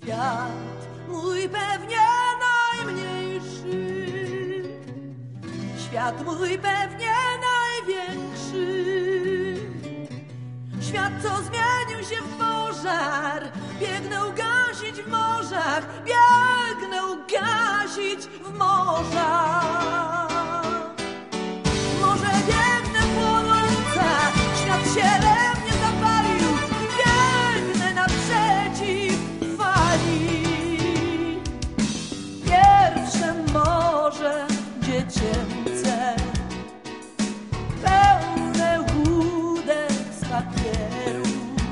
Świat mój pewnie najmniejszy, świat mój pewnie największy, świat, co zmienił się w pożar. Biegnę ugasić w morzach, biegnę ugasić w morzach. Może biegnę płonąca, świat się we mnie zapalił, biegnę naprzeciw fali. Pierwsze morze dziecięce, pełne łódek z papieru,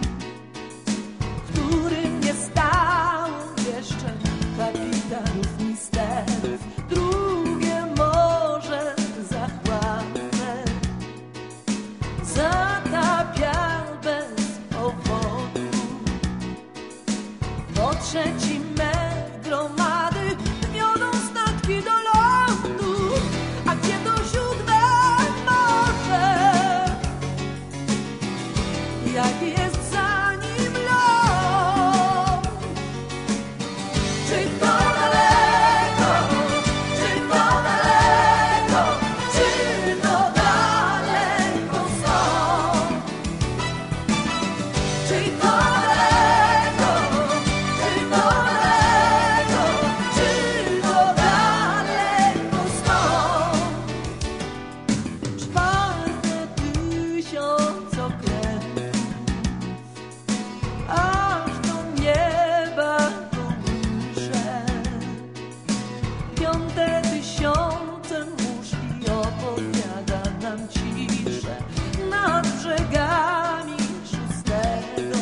w którym nie stał jeszcze kapitanów misterów. Drugie morze zachłanne zatapia bez powodu. Po trzecim me gromady wiodą statki do lądu. A gdzie to siódme morze? Jaki jest za nim los? Czy to daleko? Czy to daleko? Czy to daleko stąd? Czy to daleko? Czy to daleko? Czy to daleko stąd? Czwarte tysiącokrotnie, aż do nieba kołysze. Piąte tysiące muszli opowiada nam ciszę nad brzegami szóstego.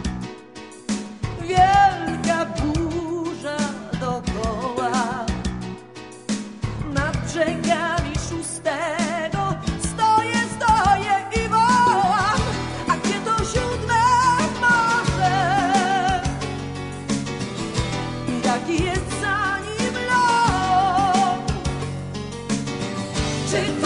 Wielka burza dokoła nad brzegami szóstego. Stoję, stoję i wołam, a gdzie to siódme morze? Jaki jest za nim los? Czy